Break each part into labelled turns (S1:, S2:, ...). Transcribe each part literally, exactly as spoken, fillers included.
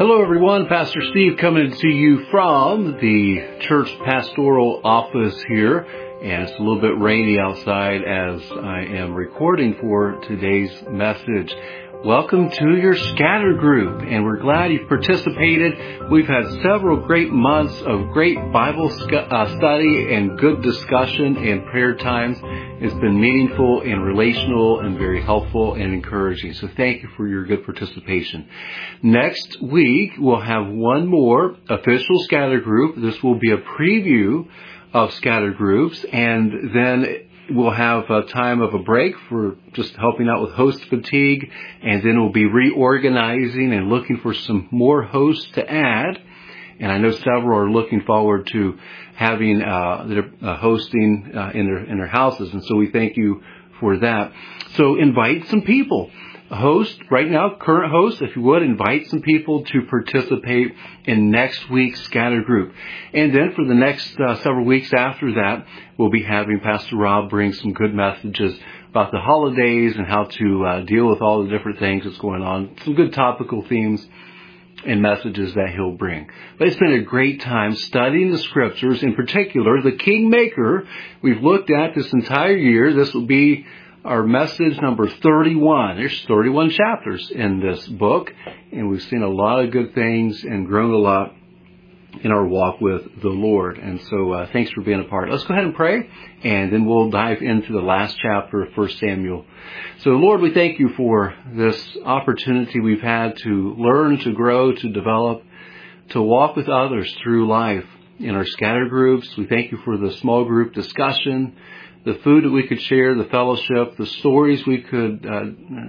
S1: Hello everyone, Pastor Steve coming to you from the church pastoral office here, and it's a little bit rainy outside as I am recording for today's message. Welcome to your scatter group, and we're glad you've participated. We've had several great months of great Bible sc- uh, study and good discussion and prayer times. It's been meaningful and relational and very helpful and encouraging. So thank you for your good participation. Next week, we'll have one more official scatter group. This will be a preview of scatter groups, and then we'll have a time of a break for just helping out with host fatigue, and then we'll be reorganizing and looking for some more hosts to add. And I know several are looking forward to having uh, their uh, hosting uh, in their in their houses, and so we thank you for that. So invite some people. Host right now, current host, if you would, invite some people to participate in next week's scatter group. And then for the next uh, several weeks after that, we'll be having Pastor Rob bring some good messages about the holidays and how to uh, deal with all the different things that's going on. Some good topical themes and messages that he'll bring. But it's been a great time studying the scriptures, in particular the Kingmaker we've looked at this entire year. This will be our message number thirty-one. There's thirty-one chapters in this book, and we've seen a lot of good things and grown a lot in our walk with the Lord. And so uh, thanks for being a part. Let's go ahead and pray, and then we'll dive into the last chapter of First Samuel. So Lord, we thank you for this opportunity we've had to learn, to grow, to develop, to walk with others through life in our scatter groups. We thank you for the small group discussion, the food that we could share, the fellowship, the stories we could uh,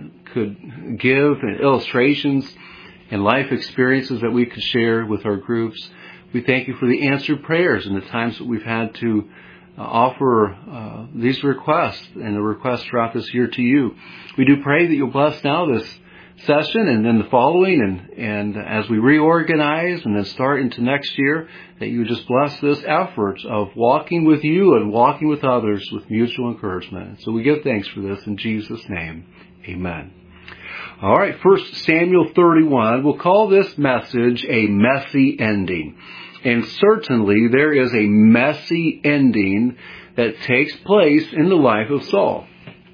S1: could give, and illustrations and life experiences that we could share with our groups. We thank you for the answered prayers and the times that we've had to uh, offer uh, these requests and the requests throughout this year to you. We do pray that you'll bless now this session and then the following, and, and as we reorganize and then start into next year, that you just bless this effort of walking with you and walking with others with mutual encouragement. So we give thanks for this in Jesus' name. Amen. All right, First Samuel thirty-one. We'll call this message a messy ending. And certainly there is a messy ending that takes place in the life of Saul.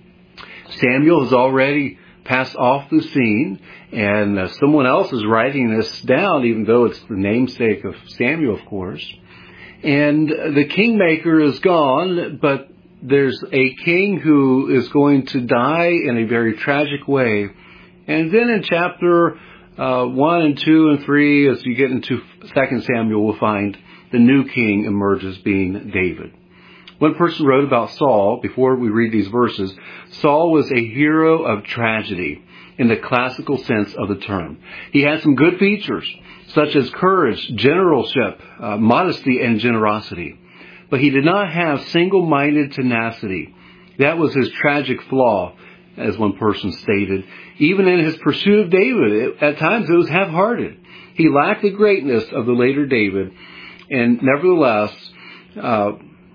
S1: Samuel has already passed off the scene, and uh, someone else is writing this down, even though it's the namesake of Samuel, of course. And the Kingmaker is gone, but there's a king who is going to die in a very tragic way. And then in chapter uh, one and two and three, as you get into Second Samuel, we'll find the new king emerges, being David. One person wrote about Saul, before we read these verses, Saul was a hero of tragedy in the classical sense of the term. He had some good features, such as courage, generalship, uh, modesty, and generosity. But he did not have single-minded tenacity. That was his tragic flaw, as one person stated. Even in his pursuit of David, it, at times it was half-hearted. He lacked the greatness of the later David, and nevertheless, uh,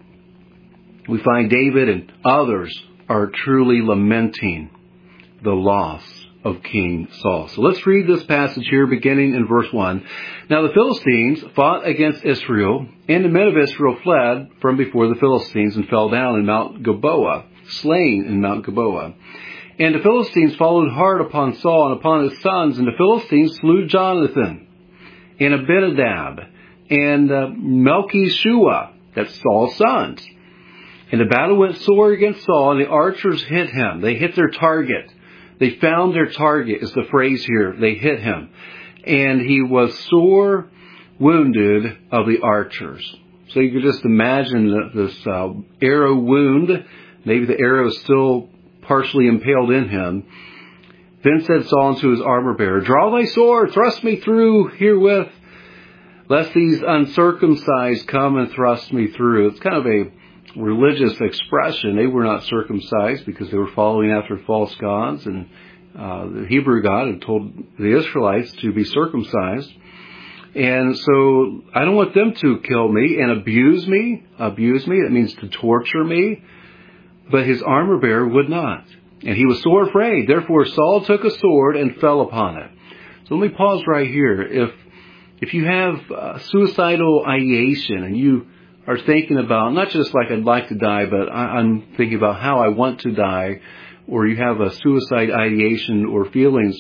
S1: we find David and others are truly lamenting the loss of King Saul. So let's read this passage here, beginning in verse one. Now the Philistines fought against Israel, and the men of Israel fled from before the Philistines and fell down in Mount Gilboa, slain in Mount Gilboa. And the Philistines followed hard upon Saul and upon his sons, and the Philistines slew Jonathan and Abinadab and uh, Melchishua, that's Saul's sons. And the battle went sore against Saul, and the archers hit him. They hit their target. They found their target, is the phrase here. They hit him. And he was sore wounded of the archers. So you could just imagine this uh, arrow wound. Maybe the arrow is still partially impaled in him. Then said Saul unto his armor bearer, Draw thy sword, thrust me through herewith, lest these uncircumcised come and thrust me through. It's kind of a religious expression. They were not circumcised because they were following after false gods, and uh, the Hebrew God had told the Israelites to be circumcised. And so I don't want them to kill me and abuse me. Abuse me, that means to torture me. But his armor bearer would not. And he was sore afraid. Therefore Saul took a sword and fell upon it. So let me pause right here. If if you have uh, suicidal ideation and you are thinking about, not just like I'd like to die, but I, I'm thinking about how I want to die, or you have a suicide ideation or feelings,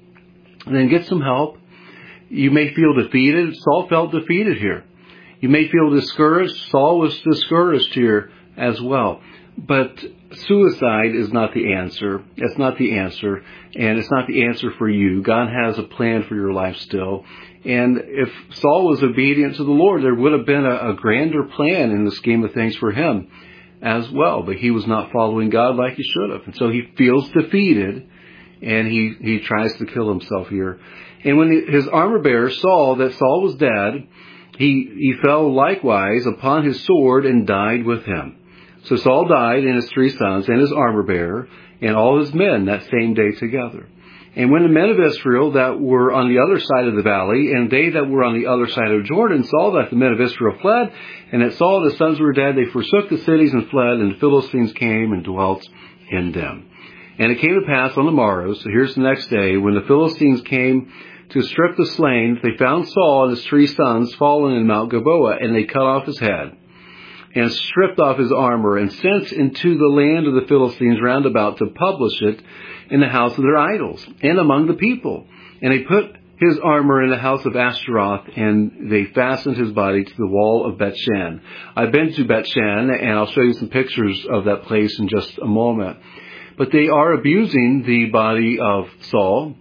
S1: then get some help. You may feel defeated. Saul felt defeated here. You may feel discouraged. Saul was discouraged here as well. But suicide is not the answer. It's not the answer. And it's not the answer for you. God has a plan for your life still. And if Saul was obedient to the Lord, there would have been a, a grander plan in the scheme of things for him as well. But he was not following God like he should have. And so he feels defeated, and he, he tries to kill himself here. And when his armor bearer saw that Saul was dead, he, he fell likewise upon his sword and died with him. So Saul died, and his three sons, and his armor bearer, and all his men that same day together. And when the men of Israel that were on the other side of the valley, and they that were on the other side of Jordan, saw that the men of Israel fled, and that Saul and his sons were dead, they forsook the cities and fled, and the Philistines came and dwelt in them. And it came to pass on the morrow, so here's the next day, when the Philistines came to strip the slain, they found Saul and his three sons fallen in Mount Gilboa, and they cut off his head, and stripped off his armor, and sent into the land of the Philistines round about to publish it in the house of their idols, and among the people. And they put his armor in the house of Ashtaroth, and they fastened his body to the wall of Bethshan. I've been to Bethshan, and I'll show you some pictures of that place in just a moment. But they are abusing the body of Saul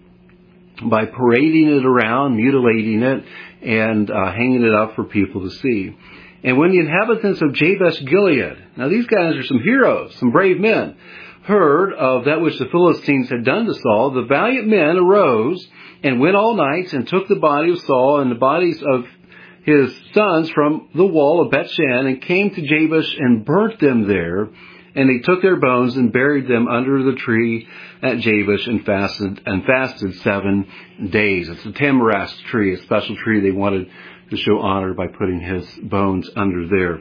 S1: by parading it around, mutilating it, and uh, hanging it up for people to see. And when the inhabitants of Jabesh Gilead, now these guys are some heroes, some brave men, heard of that which the Philistines had done to Saul, the valiant men arose and went all night and took the body of Saul and the bodies of his sons from the wall of Bethshan, and came to Jabesh and burnt them there. And they took their bones and buried them under the tree at Jabesh, and fasted and fasted seven days. It's a tamarisk tree, a special tree they wanted to show honor by putting his bones under there.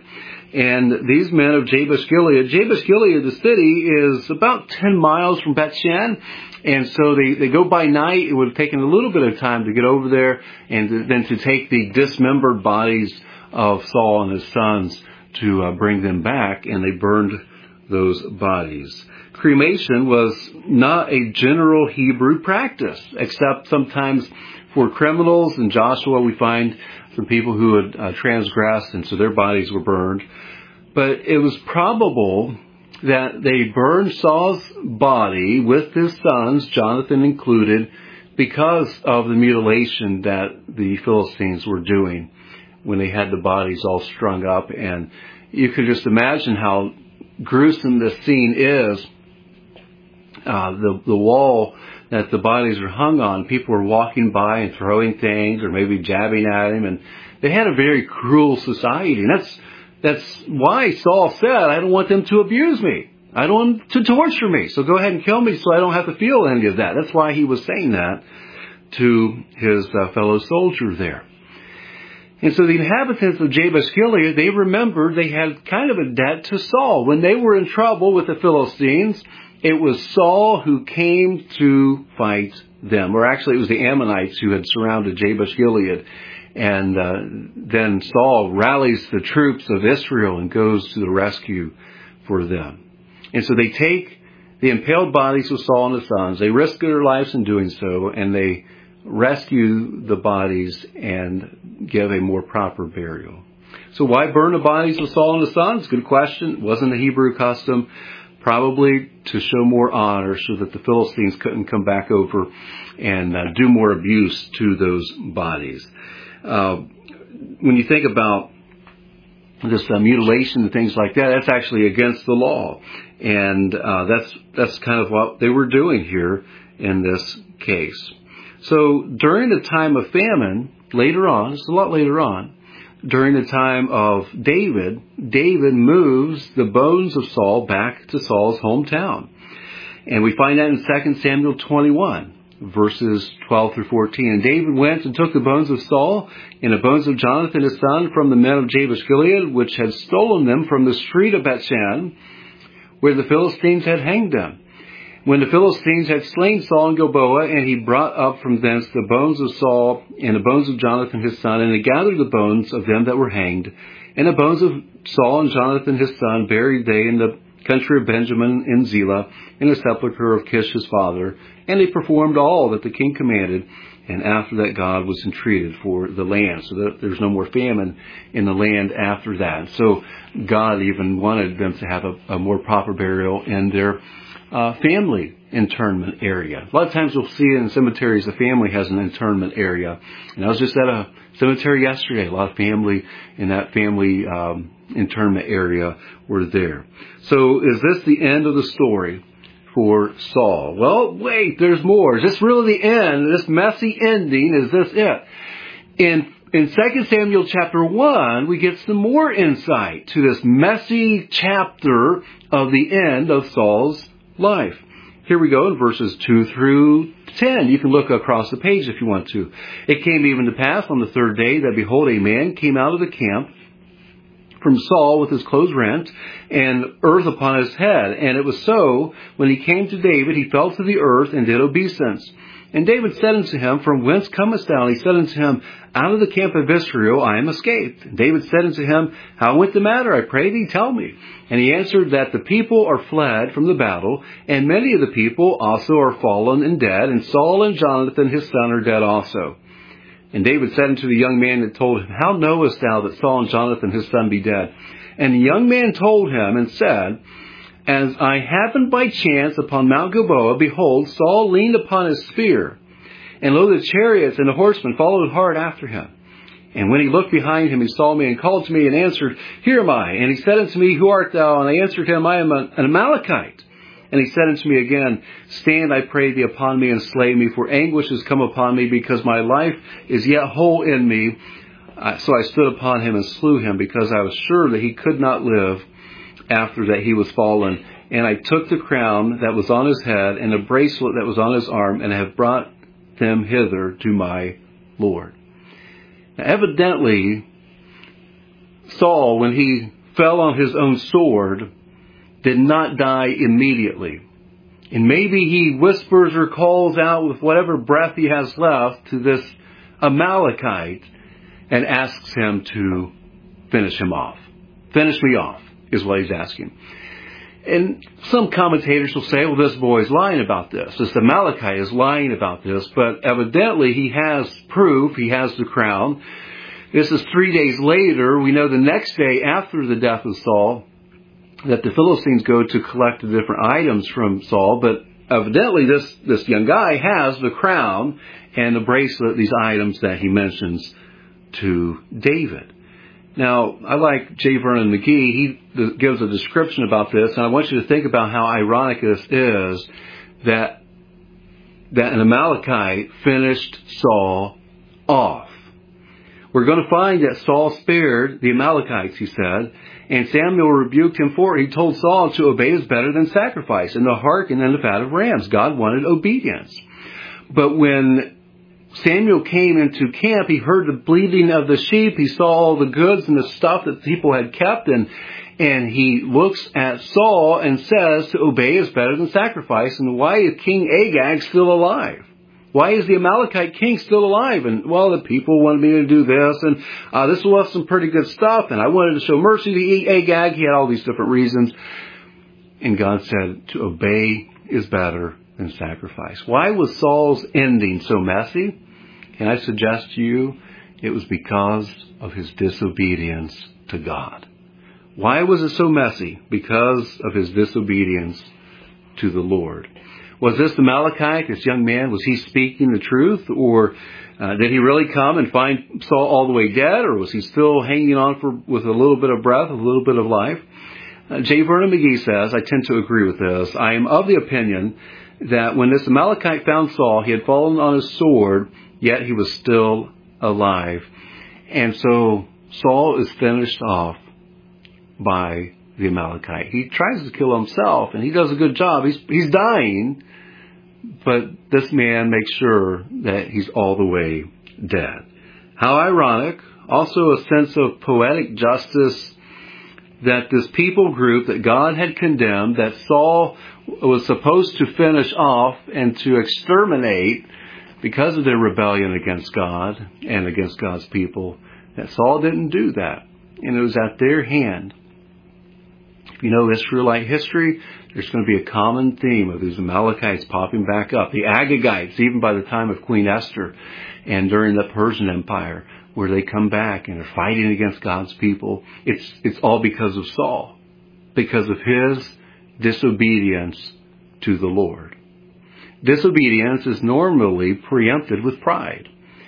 S1: And these men of Jabesh Gilead, Jabesh Gilead, the city, is about ten miles from Bethshan. And so they, they go by night. It would have taken a little bit of time to get over there, and to, then to take the dismembered bodies of Saul and his sons to uh, bring them back, and they burned those bodies. Cremation was not a general Hebrew practice, except sometimes for criminals. In Joshua, we find some people who had uh, transgressed, and so their bodies were burned. But it was probable that they burned Saul's body with his sons, Jonathan included, because of the mutilation that the Philistines were doing when they had the bodies all strung up. And you could just imagine how gruesome this scene is. Uh, the, the wall that the bodies are hung on, people were walking by and throwing things or maybe jabbing at him, and they had a very cruel society. And that's that's why Saul said, I don't want them to abuse me. I don't want them to torture me. So go ahead and kill me so I don't have to feel any of that. That's why he was saying that to his uh, fellow soldier there. And so the inhabitants of Jabesh Gilead, they remembered they had kind of a debt to Saul. When they were in trouble with the Philistines, it was Saul who came to fight them. Or actually, it was the Ammonites who had surrounded Jabesh Gilead. And uh, then Saul rallies the troops of Israel and goes to the rescue for them. And so they take the impaled bodies of Saul and his sons. They risk their lives in doing so, and they rescue the bodies and give a more proper burial. So why burn the bodies of Saul and his sons? Good question. It wasn't a Hebrew custom. Probably to show more honor so that the Philistines couldn't come back over and uh, do more abuse to those bodies. Uh, when you think about this uh, mutilation and things like that, that's actually against the law. And uh, that's that's kind of what they were doing here in this case. So during the time of famine, later on, it's a lot later on, during the time of David, David moves the bones of Saul back to Saul's hometown. And we find that in Second Samuel twenty-one, verses twelve through fourteen. And David went and took the bones of Saul and the bones of Jonathan his son from the men of Jabesh Gilead, which had stolen them from the street of Bethshan, where the Philistines had hanged them. when the Philistines had slain Saul in Gilboa, and he brought up from thence the bones of Saul and the bones of Jonathan his son, and he gathered the bones of them that were hanged, and the bones of Saul and Jonathan his son buried they in the country of Benjamin in Zelah, in the sepulchre of Kish his father. And they performed all that the king commanded, and after that God was entreated for the land, so that there's no more famine in the land after that. So God even wanted them to have a, a more proper burial in their uh, family internment area. A lot of times we'll see in cemeteries the family has an internment area. And I was just at a cemetery yesterday. A lot of family in that family um, internment area were there. So is this the end of the story for Saul? Well, wait, there's more. Is this really the end? This messy ending, is this it? In in Second Samuel chapter one, we get some more insight to this messy chapter of the end of Saul's life. Here we go in verses two through ten. You can look across the page if you want to. It came even to pass on the third day that, behold, a man came out of the camp from Saul with his clothes rent and earth upon his head. And it was so, when he came to David, he fell to the earth and did obeisance. And David said unto him, From whence comest thou? And he said unto him, Out of the camp of Israel I am escaped. And David said unto him, How went the matter? I pray thee, tell me. And he answered, That the people are fled from the battle, and many of the people also are fallen and dead, and Saul and Jonathan his son are dead also. And David said unto the young man that told him, How knowest thou that Saul and Jonathan his son be dead? And the young man told him and said, As I happened by chance upon Mount Gilboa, behold, Saul leaned upon his spear, and lo, the chariots and the horsemen followed hard after him. And when he looked behind him, he saw me and called to me and answered, Here am I. And he said unto me, Who art thou? And I answered him, I am an Amalekite. And he said unto me again, Stand, I pray thee, upon me and slay me, for anguish is come upon me, because my life is yet whole in me. So I stood upon him and slew him, because I was sure that he could not live after that he was fallen. And I took the crown that was on his head and the bracelet that was on his arm, and have brought them hither to my Lord. Now, evidently, Saul, when he fell on his own sword, did not die immediately. And maybe he whispers or calls out with whatever breath he has left to this Amalekite and asks him to finish him off. Finish me off is what he's asking. And some commentators will say, well, this boy's lying about this. This Amalekite is lying about this. But evidently he has proof. He has the crown. This is three days later. We know the next day after the death of Saul that the Philistines go to collect the different items from Saul, but evidently this, this young guy has the crown and the bracelet, these items that he mentions to David. Now, I like J. Vernon McGee. He gives a description about this, and I want you to think about how ironic this is that, that an Amalekite finished Saul off. We're going to find that Saul spared the Amalekites, he said, and Samuel rebuked him for it. He told Saul to obey is better than sacrifice, and to hearken than the fat of rams. God wanted obedience. But when Samuel came into camp, he heard the bleating of the sheep. He saw all the goods and the stuff that people had kept, and and he looks at Saul and says to obey is better than sacrifice. And why is King Agag still alive? Why is the Amalekite king still alive? And, well, the people wanted me to do this, and uh, this was some pretty good stuff, and I wanted to show mercy to Agag. He had all these different reasons. And God said to obey is better than sacrifice. Why was Saul's ending so messy? Can I suggest to you it was because of his disobedience to God. Why was it so messy? Because of his disobedience to the Lord. Was this the Amalekite, this young man, was he speaking the truth? Or uh, did he really come and find Saul all the way dead? Or was he still hanging on for with a little bit of breath, a little bit of life? Uh, J. Vernon McGee says, I tend to agree with this. I am of the opinion that when this Amalekite found Saul, he had fallen on his sword, yet he was still alive. And so Saul is finished off by the Amalekite. He tries to kill himself, and he does a good job. He's, he's dying, but this man makes sure that he's all the way dead. How ironic. Also a sense of poetic justice that this people group that God had condemned, that Saul was supposed to finish off and to exterminate because of their rebellion against God and against God's people, that Saul didn't do that. And it was at their hand. If you know Israelite history, there's going to be a common theme of these Amalekites popping back up. The Agagites, even by the time of Queen Esther and during the Persian Empire, where they come back and are fighting against God's people. It's, it's all because of Saul, because of his disobedience to the Lord. Disobedience is normally preempted with pride.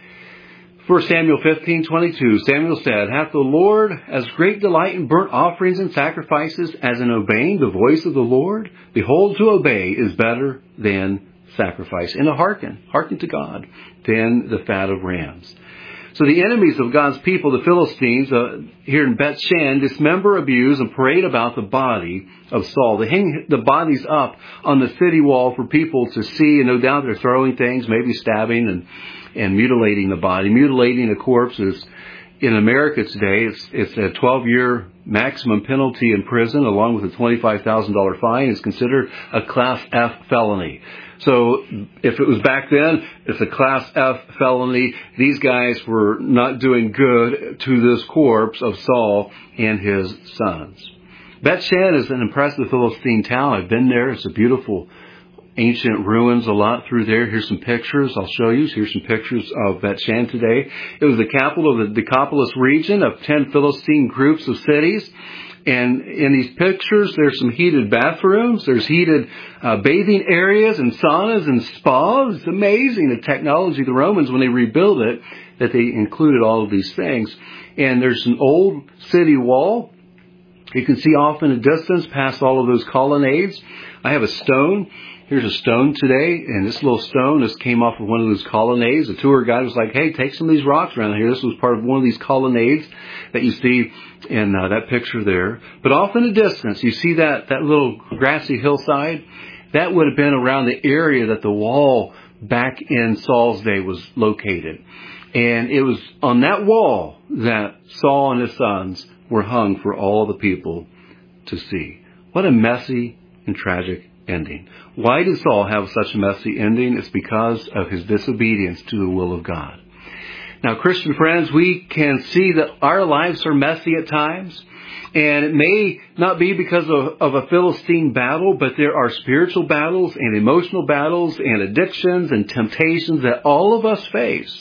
S1: First Samuel fifteen twenty-two, Samuel said, "Hath the Lord as great delight in burnt offerings and sacrifices as in obeying the voice of the Lord? Behold, to obey is better than sacrifice, and to hearken, hearken to God, than the fat of rams." So the enemies of God's people, the Philistines, uh, here in Beth Shan, dismember, abuse, and parade about the body of Saul. They hang the bodies up on the city wall for people to see, and no doubt they're throwing things, maybe stabbing and, and mutilating the body. Mutilating a corpse is, in America today, it's, it's a twelve-year maximum penalty in prison, along with a twenty-five thousand dollars fine. It's considered a Class F felony. So if it was back then, it's a Class F felony. These guys were not doing good to this corpse of Saul and his sons. Beth Shan is an impressive Philistine town. I've been there. It's a beautiful ancient ruins a lot through there. Here's some pictures I'll show you. Here's some pictures of Beth Shan today. It was the capital of the Decapolis region of ten Philistine groups of cities. And in these pictures, there's some heated bathrooms. There's heated uh, bathing areas and saunas and spas. It's amazing the technology of the Romans, when they rebuilt it, that they included all of these things. And there's an old city wall. You can see off in the distance past all of those colonnades. I have a stone. Here's a stone today, and this little stone, this came off of one of those colonnades. The tour guide was like, "Hey, take some of these rocks around here." This was part of one of these colonnades that you see in uh, that picture there. But off in the distance, you see that, that little grassy hillside? That would have been around the area that the wall back in Saul's day was located. And it was on that wall that Saul and his sons were hung for all the people to see. What a messy and tragic ending. Why did Saul have such a messy ending? It's because of his disobedience to the will of God. Now, Christian friends, we can see that our lives are messy at times. And it may not be because of, of a Philistine battle, but there are spiritual battles and emotional battles and addictions and temptations that all of us face.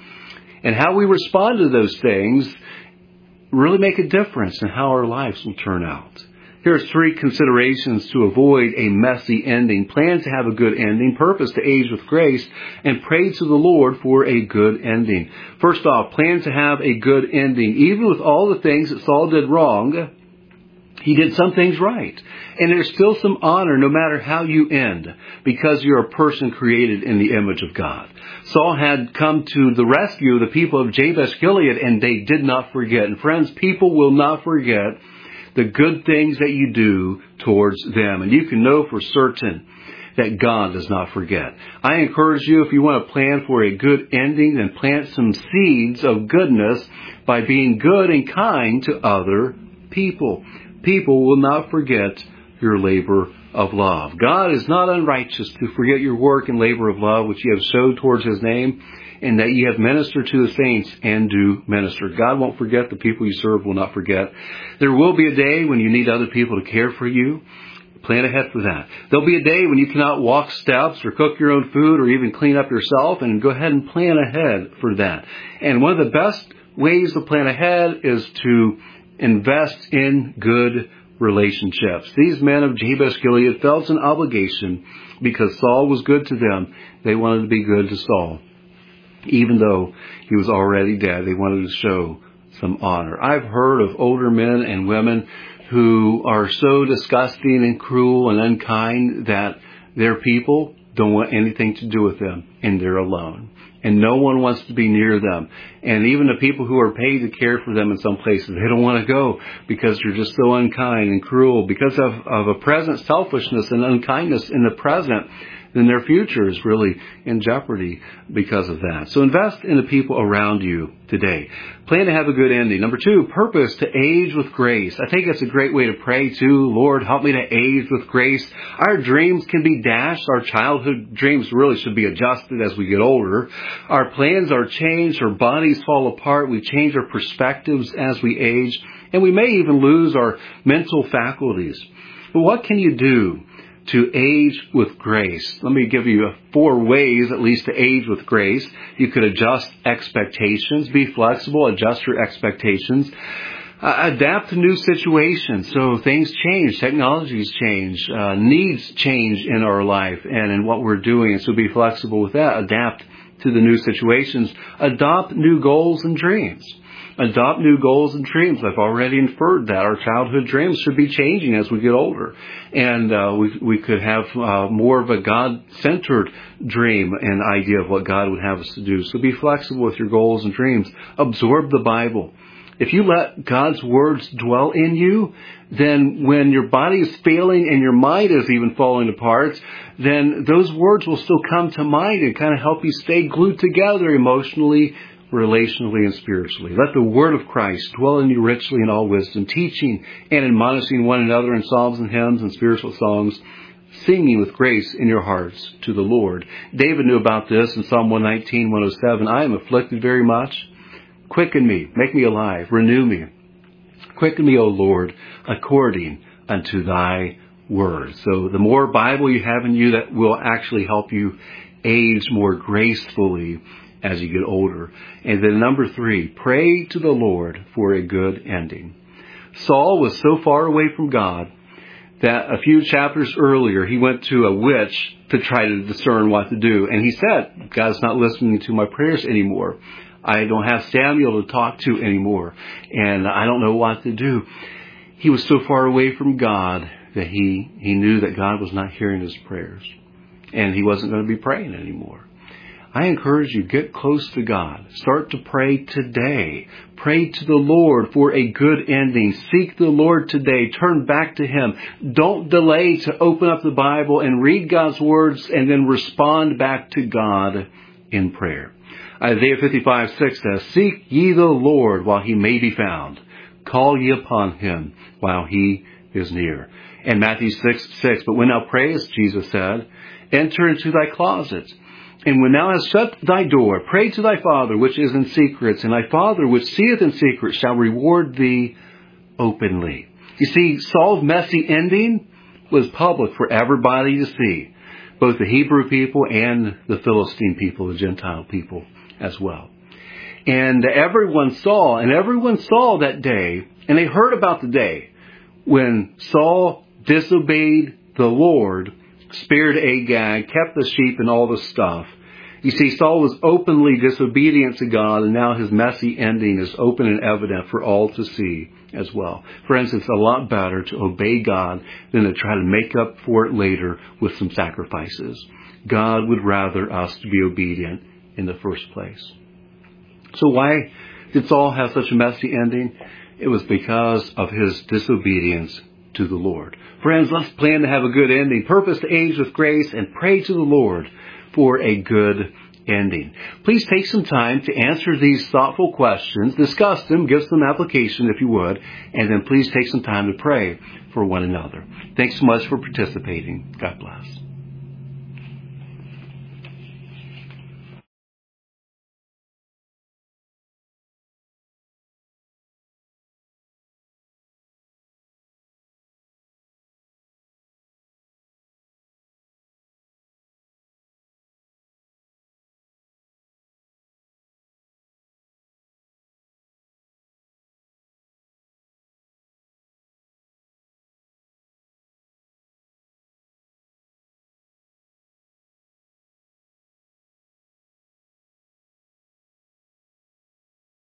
S1: And how we respond to those things really make a difference in how our lives will turn out. Here's three considerations to avoid a messy ending. Plan to have a good ending, purpose to age with grace, and pray to the Lord for a good ending. First off, plan to have a good ending. Even with all the things that Saul did wrong, he did some things right. And there's still some honor no matter how you end, because you're a person created in the image of God. Saul had come to the rescue of the people of Jabesh Gilead, and they did not forget. And friends, people will not forget the good things that you do towards them. And you can know for certain that God does not forget. I encourage you, if you want to plan for a good ending, then plant some seeds of goodness by being good and kind to other people. People will not forget your labor of love. God is not unrighteous to forget your work and labor of love, which you have showed towards His name, and that you have ministered to the saints and do minister. God won't forget. The people you serve will not forget. There will be a day when you need other people to care for you. Plan ahead for that. There'll be a day when you cannot walk steps or cook your own food or even clean up yourself, and go ahead and plan ahead for that. And one of the best ways to plan ahead is to invest in good relationships. These men of Jabesh Gilead felt an obligation because Saul was good to them. They wanted to be good to Saul. Even though he was already dead, they wanted to show some honor. I've heard of older men and women who are so disgusting and cruel and unkind that their people don't want anything to do with them, and they're alone. And no one wants to be near them. And even the people who are paid to care for them in some places, they don't want to go because they're just so unkind and cruel. Because of, of a present selfishness and unkindness in the present, then their future is really in jeopardy because of that. So invest in the people around you today. Plan to have a good ending. Number two, purpose to age with grace. I think that's a great way to pray too. Lord, help me to age with grace. Our dreams can be dashed. Our childhood dreams really should be adjusted as we get older. Our plans are changed. Our bodies fall apart. We change our perspectives as we age. And we may even lose our mental faculties. But what can you do to age with grace? Let me give you four ways, at least, to age with grace. You could adjust expectations, be flexible, adjust your expectations, uh, adapt to new situations. So things change, technologies change, uh, needs change in our life and in what we're doing. And so be flexible with that, adapt to the new situations, adopt new goals and dreams. Adopt new goals and dreams. I've already inferred that our childhood dreams should be changing as we get older. And uh, we we could have uh, more of a God-centered dream and idea of what God would have us to do. So be flexible with your goals and dreams. Absorb the Bible. If you let God's words dwell in you, then when your body is failing and your mind is even falling apart, then those words will still come to mind and kind of help you stay glued together emotionally, relationally, and spiritually. Let the word of Christ dwell in you richly in all wisdom, teaching and admonishing one another in psalms and hymns and spiritual songs, singing with grace in your hearts to the Lord. David knew about this in Psalm one nineteen, one oh seven. I am afflicted very much. Quicken me, make me alive, renew me. Quicken me, O Lord, according unto thy word. So the more Bible you have in you, that will actually help you age more gracefully as you get older. And then number three, pray to the Lord for a good ending. Saul was so far away from God that a few chapters earlier, he went to a witch to try to discern what to do. And he said, God's not listening to my prayers anymore. I don't have Samuel to talk to anymore. And I don't know what to do. He was so far away from God that he, he knew that God was not hearing his prayers. And he wasn't going to be praying anymore. I encourage you, get close to God. Start to pray today. Pray to the Lord for a good ending. Seek the Lord today. Turn back to Him. Don't delay to open up the Bible and read God's words and then respond back to God in prayer. Isaiah fifty-five, six says, Seek ye the Lord while He may be found. Call ye upon Him while He is near. And Matthew six, six, But when thou prayest, Jesus said, enter into thy closet. And when thou hast shut thy door, pray to thy Father which is in secret, and thy Father which seeth in secret shall reward thee openly. You see, Saul's messy ending was public for everybody to see, both the Hebrew people and the Philistine people, the Gentile people as well. And everyone saw, and everyone saw that day, and they heard about the day when Saul disobeyed the Lord, spared Agag, kept the sheep and all the stuff. You see, Saul was openly disobedient to God, and now his messy ending is open and evident for all to see as well. Friends, it's a lot better to obey God than to try to make up for it later with some sacrifices. God would rather us to be obedient in the first place. So why did Saul have such a messy ending? It was because of his disobedience to the Lord. Friends, let's plan to have a good ending. Purpose to age with grace and pray to the Lord for a good ending. Please take some time to answer these thoughtful questions, discuss them, give some application if you would, and then please take some time to pray for one another. Thanks so much for participating. God bless.